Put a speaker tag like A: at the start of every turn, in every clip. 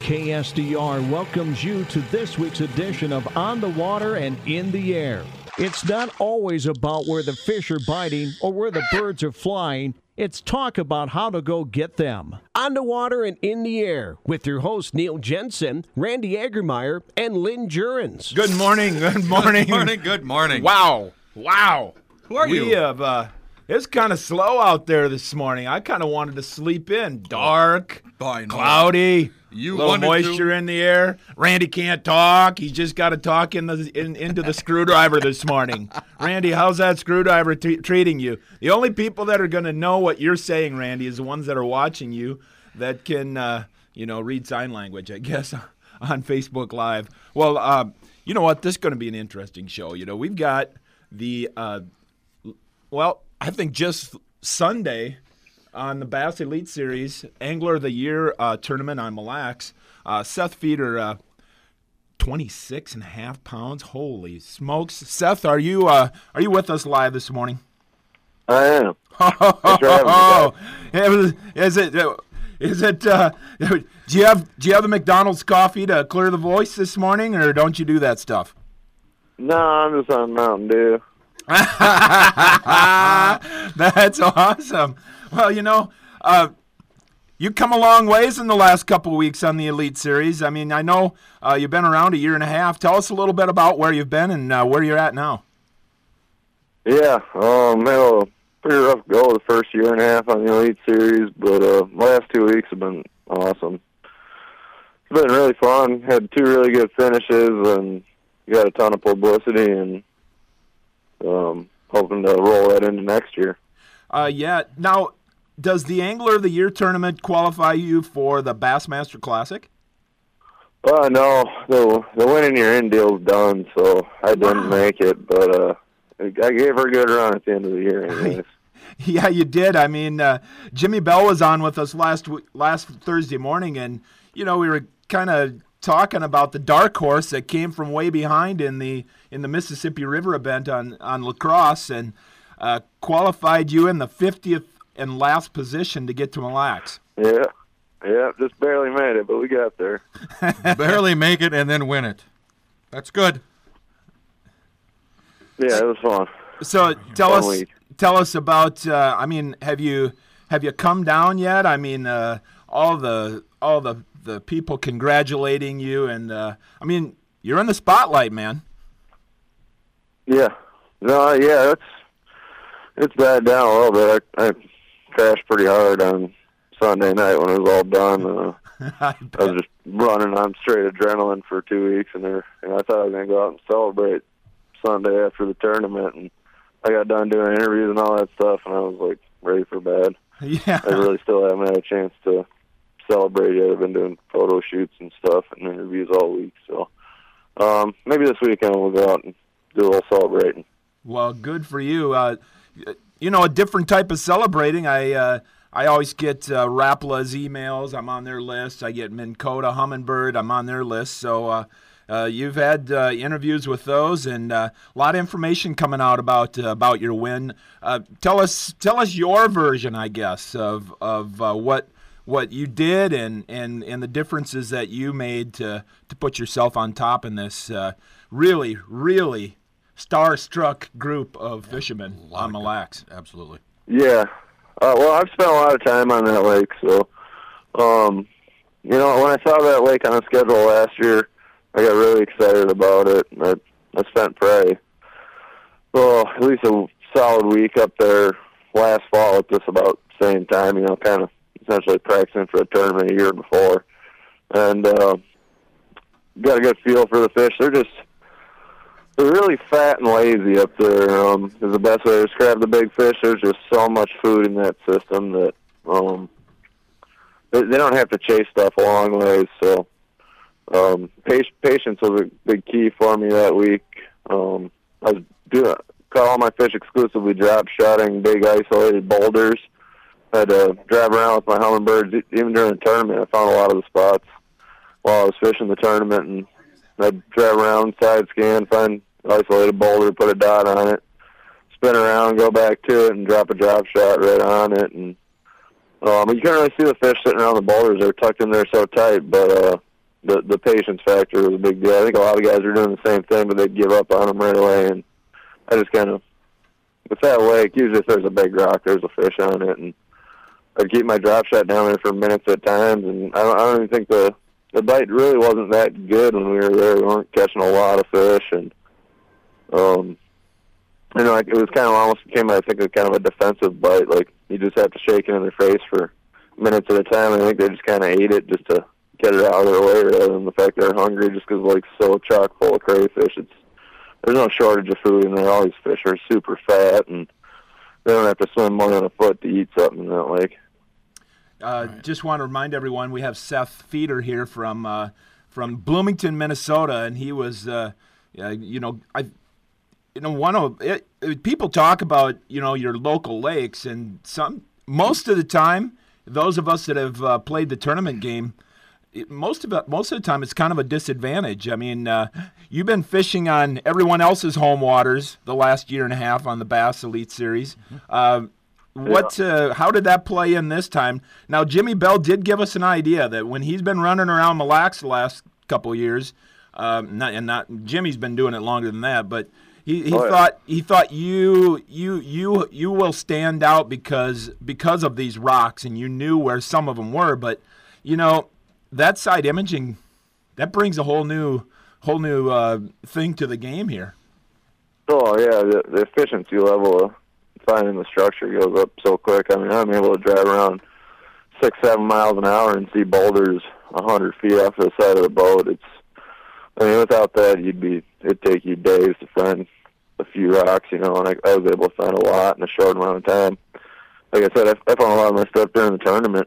A: KSDR welcomes you to this week's edition of On the Water and in the Air. It's not always about where the fish are biting or where the birds are flying. It's talk about how to go get them. On the Water and in the Air with your hosts Neil Jensen, Randy Agermeyer, and Lynn Jurens.
B: Good morning. Good morning.
C: Good morning. Good morning.
B: Wow.
C: Who are you?
B: We have, it's kind of slow out there this morning. I kind of wanted to sleep in. Dark, cloudy, little moisture in the air. Randy can't talk. He's just got to talk into the screwdriver this morning. Randy, how's that screwdriver treating you? The only people that are going to know what you're saying, Randy, is the ones that are watching you that can, read sign language, I guess, on Facebook Live. Well, you know what? This is going to be an interesting show. We've got the, I think just Sunday on the Bass Elite Series Angler of the Year tournament on Mille Lacs. Seth Feeder, 26.5 pounds. Holy smokes! Seth, are you with us live this morning?
D: I am.
B: Is it? Do you have the McDonald's coffee to clear the voice this morning, or don't you do that stuff?
D: No, I'm just on Mountain Dew.
B: That's awesome. Well, you've come a long ways in the last couple of weeks on the Elite Series. I mean, I know you've been around a year and a half. Tell us a little bit about where you've been and where you're at now.
D: Yeah, had a pretty rough go the first year and a half on the Elite Series, but last 2 weeks have been awesome. It's been really fun. Had 2 really good finishes and got a ton of publicity and hoping to roll that into next year.
B: Yeah. Now, does the Angler of the Year tournament qualify you for the Bassmaster Classic?
D: No. The win in your in deal's done, so I didn't make it, but I gave her a good run at the end of the year anyways.
B: Yeah, you did. I mean, Jimmy Bell was on with us last Thursday morning, and, we were kind of talking about the dark horse that came from way behind in the Mississippi River event on La Crosse and qualified you in the 50th and last position to get to Mille Lacs.
D: Yeah, just barely made it, but we got there.
C: Barely make it and then win it. That's good.
D: Yeah, it was fun.
B: So tell us about. Have you come down yet? I mean, all the people congratulating you, and you're in the spotlight, man.
D: Yeah, it's died down a little bit. I crashed pretty hard on Sunday night when it was all done. I was just running on straight adrenaline for 2 weeks, and I thought I was gonna go out and celebrate Sunday after the tournament, and I got done doing interviews and all that stuff, and I was like ready for bed.
B: Yeah,
D: I really still haven't had a chance to celebrate yet. I've been doing photo shoots and stuff and interviews all week, so maybe this weekend we'll go out and do a little celebrating.
B: Well, good for you. A different type of celebrating. I always get Rapla's emails. I'm on their list. I get Minn Kota, Humminbird. I'm on their list. So you've had interviews with those, and a lot of information coming out about your win. Tell us your version, I guess, of what you did and the differences that you made to put yourself on top in this really, really star-struck group of fishermen on Mille Lacs.
C: Absolutely.
D: Yeah. I've spent a lot of time on that lake, so, when I saw that lake on the schedule last year, I got really excited about it. I spent probably, at least a solid week up there last fall at this about same time, kind of essentially practicing for a tournament a year before. And got a good feel for the fish. They're really fat and lazy up there, is the best way to describe the big fish. There's just so much food in that system that they don't have to chase stuff a long ways. So patience was a big key for me that week. I was caught all my fish exclusively drop shotting big isolated boulders. I had to drive around with my Humminbirds. Even during the tournament, I found a lot of the spots while I was fishing the tournament, and I'd drive around, side scan, find isolated boulder, put a dot on it, spin around, go back to it, and drop a drop shot right on it. And you couldn't really see the fish sitting around the boulders. They were tucked in there so tight, but the patience factor was a big deal. I think a lot of guys are doing the same thing, but they'd give up on them right away. And I just kind of, with that lake, usually if there's a big rock, there's a fish on it, and I'd keep my drop shot down there for minutes at times. And I don't even think the bite really wasn't that good when we were there. We weren't catching a lot of fish, and you know, it was kind of almost became, I think, kind of a defensive bite. Like, you just have to shake it in their face for minutes at a time. And I think they just kind of ate it just to get it out of their way rather than the fact they're hungry, just because the lake's so chock full of crayfish. There's no shortage of food in there. All these fish are super fat, and they don't have to swim more than a foot to eat something in that lake.
B: Just want to remind everyone, we have Seth Feeder here from Bloomington, Minnesota, and he was, people talk about, your local lakes, and most of the time, those of us that have played the tournament game, most of the time it's kind of a disadvantage. I mean, you've been fishing on everyone else's home waters the last year and a half on the Bass Elite Series. How did that play in this time? Now, Jimmy Bell did give us an idea that when he's been running around Mille Lacs the last couple of years, Jimmy's been doing it longer than that, but he thought you will stand out because of these rocks, and you knew where some of them were. But that side imaging, that brings a whole new thing to the game here.
D: Oh yeah, the efficiency level of finding the structure goes up so quick. I mean, I'm able to drive around 6-7 miles an hour and see boulders 100 feet off the side of the boat. Without that, it'd take you days to find a few rocks, and I was able to find a lot in a short amount of time. Like I said, I found a lot of my stuff during the tournament.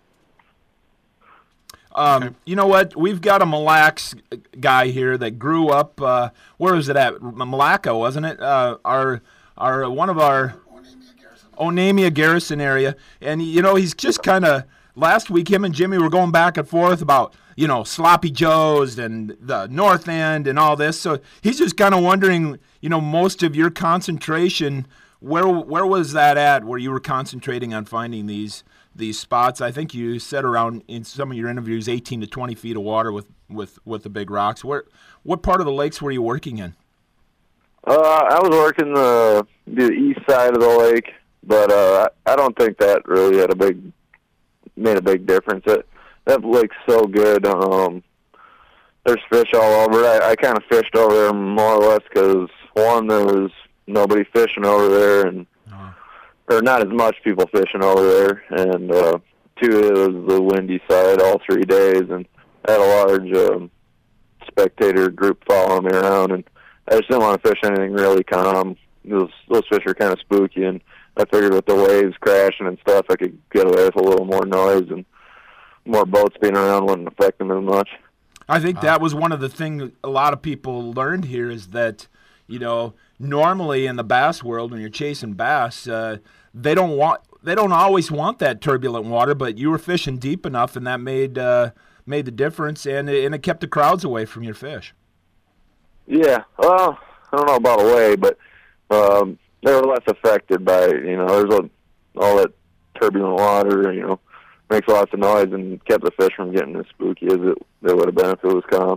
B: You know what? We've got a Mille Lacs guy here that grew up. Where was it at? Malacca, wasn't it? One of our Onamia Garrison area, and he's just kind of. Last week, him and Jimmy were going back and forth about Sloppy Joe's and the North End and all this. So he's just kind of wondering, most of your concentration. Where was that at? Where you were concentrating on finding these spots? I think you said around in some of your interviews 18 to 20 feet of water with the big rocks. What part of the lakes were you working in?
D: I was working the east side of the lake, but I don't think that really made a big difference. That lake's so good. There's fish all over. I kind of fished over there more or less because, one, there was nobody fishing over there, or not as much people fishing over there, and two, it was the windy side all 3 days, and I had a large spectator group following me around, and I just didn't want to fish anything really calm. Those fish are kind of spooky, and I figured with the waves crashing and stuff, I could get away with a little more noise, and more boats being around wouldn't affect them as much.
B: I think that was one of the things a lot of people learned here is that, normally in the bass world when you're chasing bass, they don't always want that turbulent water, but you were fishing deep enough, and that made the difference, and it kept the crowds away from your fish.
D: Yeah, well, I don't know about away, but they were less affected by there's all that turbulent water, makes lots of noise and kept the fish from getting as spooky as it would have been if it was calm.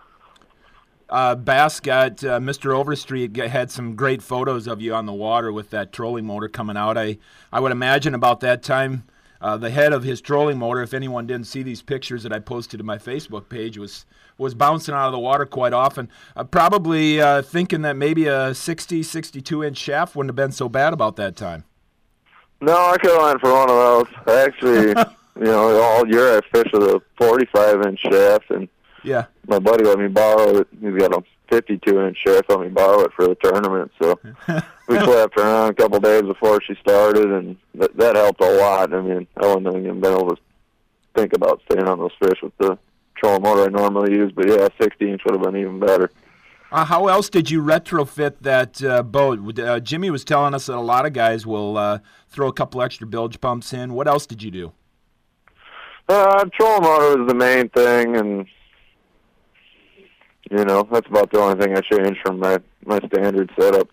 B: Bass got Mr. Overstreet had some great photos of you on the water with that trolling motor coming out. I would imagine about that time the head of his trolling motor, if anyone didn't see these pictures that I posted to my Facebook page, was bouncing out of the water quite often. Probably thinking that maybe a 60, 62-inch shaft wouldn't have been so bad about that time.
D: No, I could have went for one of those. I actually, all year I fished with a 45-inch shaft, and
B: yeah,
D: my buddy let me borrow it. He's got a 52-inch shaft. Let me borrow it for the tournament. So we slapped around a couple days before she started, and that helped a lot. I mean, I wouldn't have even been able to think about staying on those fish with the trolling motor I normally use. But yeah, 60-inch would have been even better.
B: How else did you retrofit that boat? Jimmy was telling us that a lot of guys will throw a couple extra bilge pumps in. What else did you do?
D: Trolling motor was the main thing, and that's about the only thing I changed from my standard setup.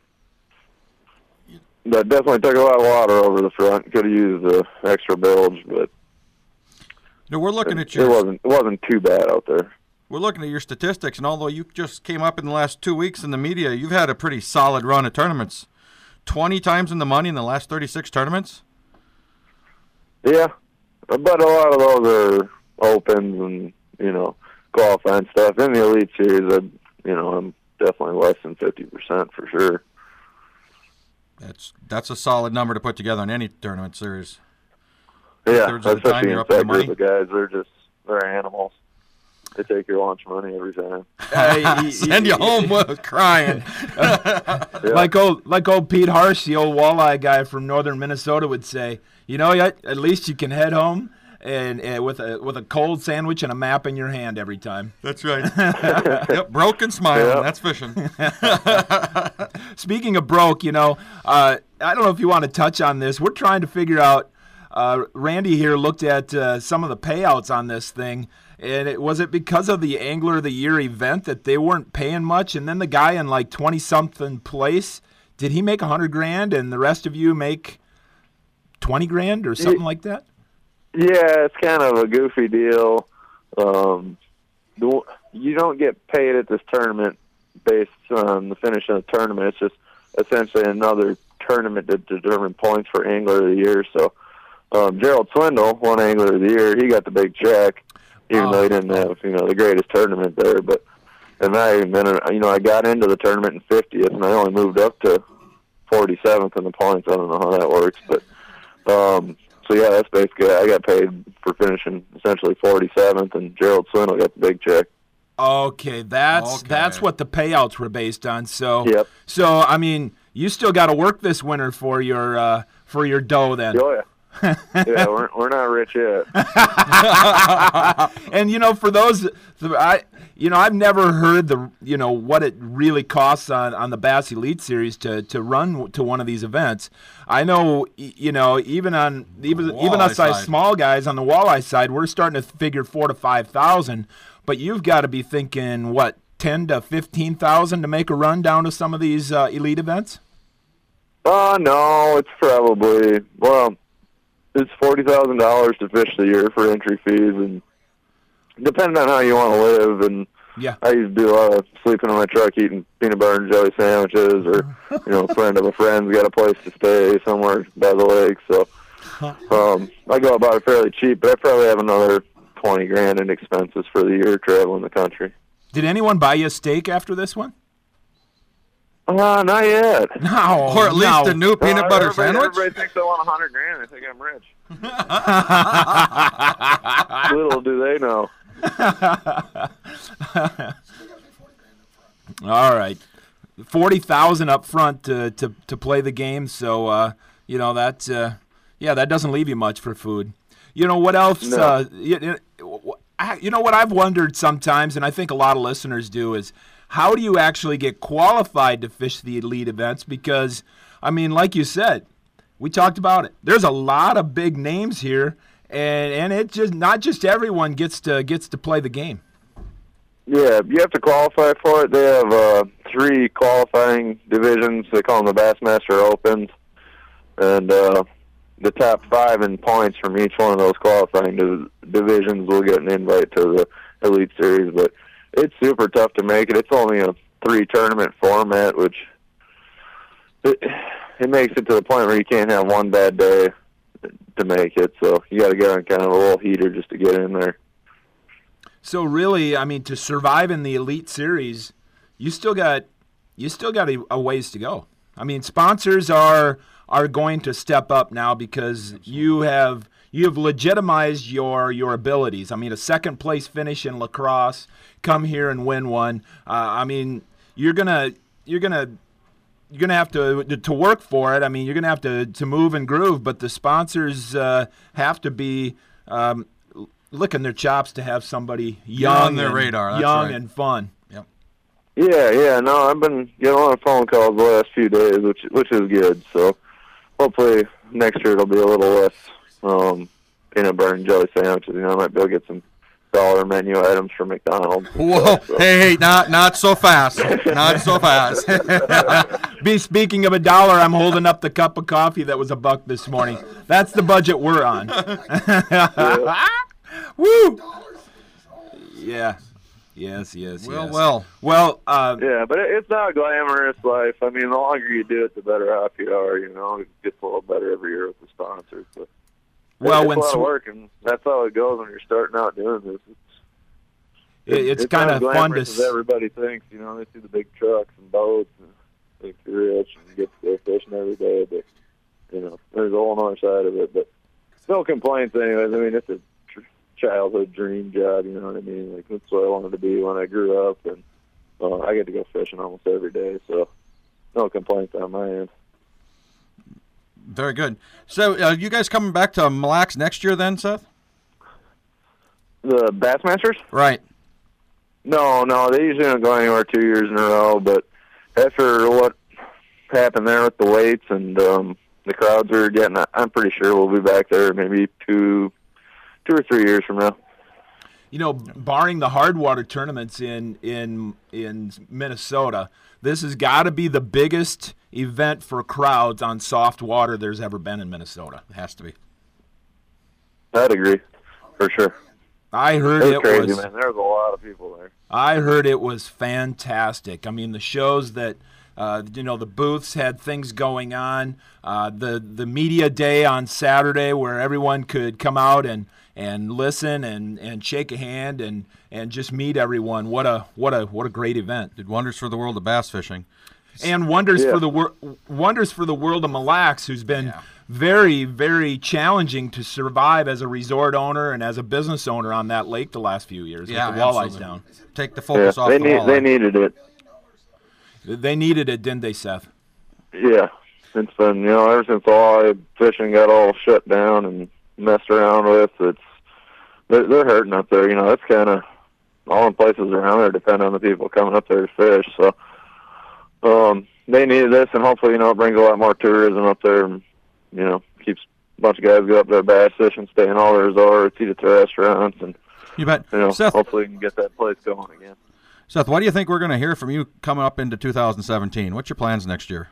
D: That definitely took a lot of water over the front. Could have used the extra bilge, but
C: no, we're looking at your.
D: It wasn't too bad out there.
C: we're looking at your statistics, and although you just came up in the last 2 weeks in the media, you've had a pretty solid run of tournaments. 20 times in the money in the last 36 tournaments?
D: Yeah, but a lot of those are opens and, qualifying stuff. In the Elite Series, I'm definitely less than 50% for sure.
C: That's a solid number to put together in any tournament series.
D: Yeah, especially in that group of guys. They're animals. They take your lunch money every time.
C: Send you home crying.
B: Yeah. Like old Pete Harsh, the old walleye guy from northern Minnesota, would say, at least you can head home and with a cold sandwich and a map in your hand every time.
C: That's right. Yep, broke and smiling. Yep. That's fishing.
B: Speaking of broke, I don't know if you want to touch on this. We're trying to figure out. Randy here looked at some of the payouts on this thing, and was it because of the Angler of the Year event that they weren't paying much, and then the guy in like 20-something place, did he make $100,000 and the rest of you make $20,000 or something like that?
D: Yeah, it's kind of a goofy deal. You don't get paid at this tournament based on the finish of the tournament. It's just essentially another tournament to determine points for Angler of the Year. So Gerald Swindle won Angler of the Year. He got the big check, even though he didn't have the greatest tournament there. I got into the tournament in 50th, and I only moved up to 47th in the points. I don't know how that works, but so yeah, that's basically I got paid for finishing essentially 47th, and Gerald Swindle got the big check.
B: Okay, that's what the payouts were based on. So,
D: yep.
B: So I mean, you still got to work this winter for your dough then.
D: Oh yeah. Yeah, we're not rich yet.
B: And for those, I've never heard what it really costs on the Bass Elite Series to run to one of these events. I know, even us as small guys on the walleye side, we're starting to figure $4,000 to $5,000. But you've got to be thinking what, $10,000 to $15,000 to make a run down to some of these elite events.
D: No, it's probably it's $40,000 to fish the year for entry fees, and depending on how you want to live. And
B: yeah,
D: I used to do a lot of sleeping in my truck, eating peanut butter and jelly sandwiches, or a friend of a friend's got a place to stay somewhere by the lake. So I go about it fairly cheap, but I probably have another $20,000 in expenses for the year traveling the country.
B: Did anyone buy you a steak after this one?
D: Not yet.
B: No,
C: or at least a new peanut butter sandwich.
D: Everybody thinks I want $100,000. I think I'm rich. Little do they know.
B: All right, $40,000 up front to play the game. So that doesn't leave you much for food. What else?
D: No.
B: What I've wondered sometimes, and I think a lot of listeners do, is how do you actually get qualified to fish the elite events? Because, I mean, like you said, we talked about it. There's a lot of big names here, and it just not just everyone gets to play the game.
D: Yeah, you have to qualify for it. They have 3 qualifying divisions. They call them the Bassmaster Opens, and the top 5 in points from each one of those qualifying divisions will get an invite to the Elite Series, but it's super tough to make it. It's only a 3-tournament format, which it makes it to the point where you can't have one bad day to make it. So you got to get on kind of a little heater just to get in there.
B: So really, I mean, to survive in the Elite Series, you still got a ways to go. I mean, sponsors are going to step up now because you have legitimized your abilities. I mean, a second place finish in lacrosse, come here and win one. I mean, you're gonna have to work for it. I mean, you're gonna have to move and groove. But the sponsors have to be licking their chops to have somebody young
C: on their radar. That's
B: young
C: right.
B: and fun.
C: Yep.
D: Yeah. No, I've been getting a lot of phone calls the last few days, which is good. So hopefully next year it'll be a little less peanut butter and jelly sandwiches. I might be able to get some dollar menu items from McDonald's.
C: Whoa! So. Hey, not so fast. Not so fast.
B: Speaking of $1, I'm holding up the cup of coffee that was $1 this morning. That's the budget we're on.
D: Yeah.
B: Woo! Yeah. Yes.
C: Well.
D: Yeah, but it's not a glamorous life. I mean, the longer you do it, the better off you are. You know, it gets a little better every year with the sponsors. But it's a lot of work, and that's how it goes when you're starting out doing this.
B: It's kind of fun to.
D: As everybody thinks, you know, they see the big trucks and boats and think you're rich and you get to go fishing every day, but you know, there's a whole other side of it. But no complaints, anyways. I mean, it's a childhood dream job, you know what I mean? Like, that's what I wanted to be when I grew up, and I get to go fishing almost every day, so no complaints on my end.
C: Very good. So, you guys coming back to Mille Lacs next year then, Seth?
D: The Bassmasters?
C: Right.
D: No, they usually don't go anywhere 2 years in a row, but after what happened there with the weights and the crowds are getting, I'm pretty sure we'll be back there maybe 2 or 3 years from now.
B: You know, barring the hard water tournaments in Minnesota, this has got to be the biggest event for crowds on soft water there's ever been in Minnesota. It has to be.
D: I'd agree, for sure.
B: I heard
D: it was crazy, man. There was a lot of people there.
B: I heard it was fantastic. I mean, the shows that the booths had things going on. The media day on Saturday where everyone could come out and listen and shake a hand and just meet everyone. What a great event!
C: Did wonders for the world of bass fishing,
B: and wonders for the world of Mille Lacs, who's been very, very challenging to survive as a resort owner and as a business owner on that lake the last few years.
C: Yeah,
B: with the walleyes down.
C: Take the focus off the walleye.
D: They needed it.
B: They needed it, didn't they, Seth?
D: Yeah, it's been, ever since walleye fishing got all shut down and messed around with, they're hurting up there. That's kind of all the places around there depend on the people coming up there to fish. So they needed this, and hopefully, it brings a lot more tourism up there. And, keeps a bunch of guys go up there bass fishing, stay in all the resorts, eat at the restaurants, and
C: you bet.
D: Seth, hopefully, we can get that place going again.
C: Seth, what do you think we're going to hear from you coming up into 2017? What's your plans next year?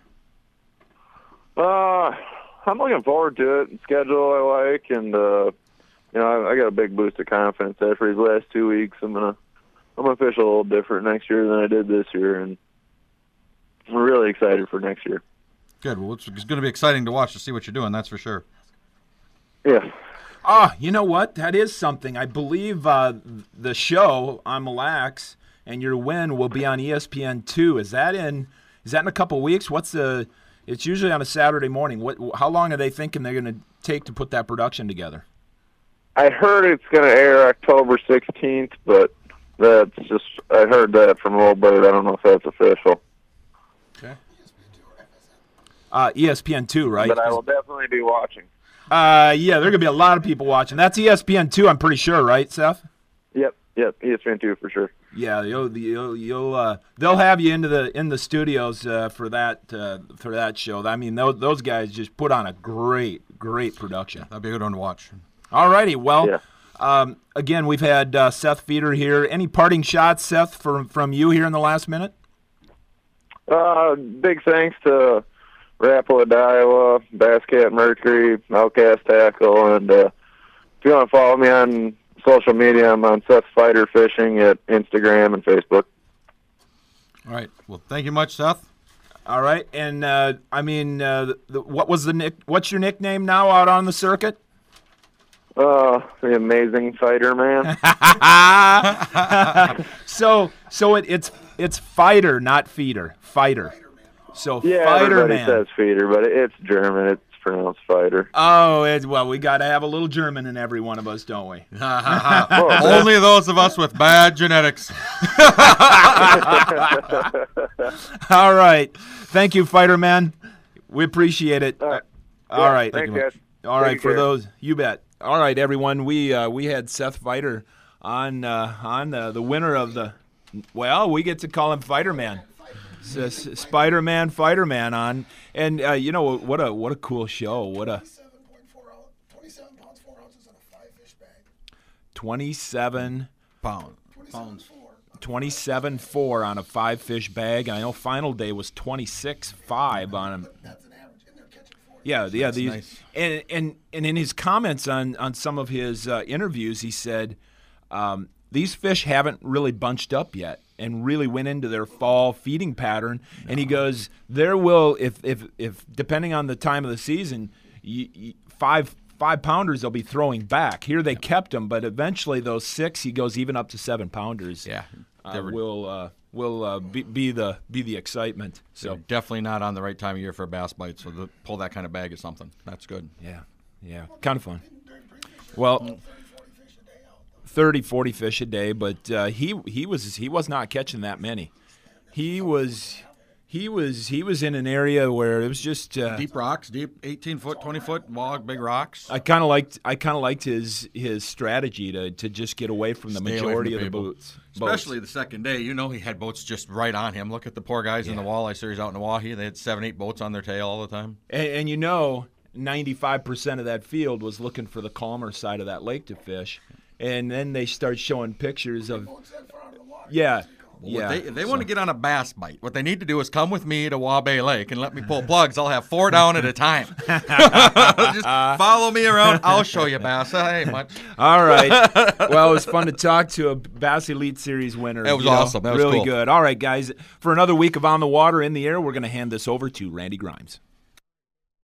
D: I'm looking forward to it. Schedule I like, and I got a big boost of confidence after these last 2 weeks. I'm gonna fish a little different next year than I did this year, and I'm really excited for next year.
C: Good. Well, it's going to be exciting to watch to see what you're doing. That's for sure.
D: Yeah.
B: You know what? That is something. I believe the show on Mille Lacs and your win will be on ESPN2. Is that in a couple weeks? It's usually on a Saturday morning. How long are they thinking they're going to take to put that production together?
D: I heard it's going to air October 16th, but I heard that from Old Bird. I don't know if that's official.
B: Okay. ESPN2, right?
D: But I will definitely be watching.
B: Yeah, there are going to be a lot of people watching. That's ESPN2, I'm pretty sure, right, Seth?
D: Yep, ESPN2 for sure.
B: Yeah, they'll have you in the studios for that show. I mean, those guys just put on a great production.
C: That'd be a good one to watch.
B: All righty, well, again, we've had Seth Feder here. Any parting shots, Seth, from you here in the last minute?
D: Big thanks to Rapid Iowa, Bass Cat Mercury, Outcast Tackle, and if you want to follow me on social media, I'm on Seth Fighter Fishing at Instagram and Facebook.
C: All right. Well, thank you much, Seth.
B: All right, and what's your nickname now out on the circuit?
D: The Amazing Fighter Man.
B: So it's Fighter, not Feeder. Fighter. So
D: yeah,
B: Fighter
D: everybody
B: Man
D: says Feeder, but it's German. It's pronounced Fighter.
B: Oh, we got to have a little German in every one of us, don't we?
C: Only those of us with bad genetics.
B: All right. Thank you, Fighter Man. We appreciate it.
D: All right.
B: All right.
D: Thanks, guys.
B: All right, for those, you bet. All right, everyone. We had Seth Fighter on the winner of the. Well, we get to call him Fighter Man. Spider-Man, Fighter Man on, and what a cool show.
E: 27 pounds 4 ounces in a 5-fish bag.
B: 27
C: pounds.
B: 27.4 on a 5-fish bag. And I know final day was 26.5 on him.
E: That's an average, and they're catching 4.
B: Yeah. These,
C: nice.
B: And in his comments on some of his interviews, he said these fish haven't really bunched up yet and really went into their fall feeding pattern. No. And he goes, there will, if depending on the time of the season, 5-pounders they'll be throwing back. Here they kept them, but eventually those 6, he goes even up to 7-pounders.
C: Yeah,
B: will be the excitement. So
C: definitely not on the right time of year for a bass bite. So pull that kind of bag is something. That's good.
B: Yeah, kind of fun. Well, 30-40 fish a day, but he was not catching that many. He was in an area where it was just
C: deep rocks, deep 18-foot, 20-foot log, big rocks.
B: I kind of liked his strategy to just get away from the majority of the boats.
C: Especially the second day. You know, he had boats just right on him. Look at the poor guys in the walleye series out in Oahe. They had 7-8 boats on their tail all the time.
B: And 95% of that field was looking for the calmer side of that lake to fish. And then they start showing pictures of
C: If they want to get on a bass bite, what they need to do is come with me to Waubay Lake and let me pull plugs. I'll have 4 down at a time. Just follow me around. I'll show you bass. Hey, much.
B: All right. Well, it was fun to talk to a Bass Elite Series winner.
C: It was awesome. That was
B: really
C: cool.
B: Good. All right, guys. For another week of On the Water in the Air, we're going to hand this over to Randy Grimes.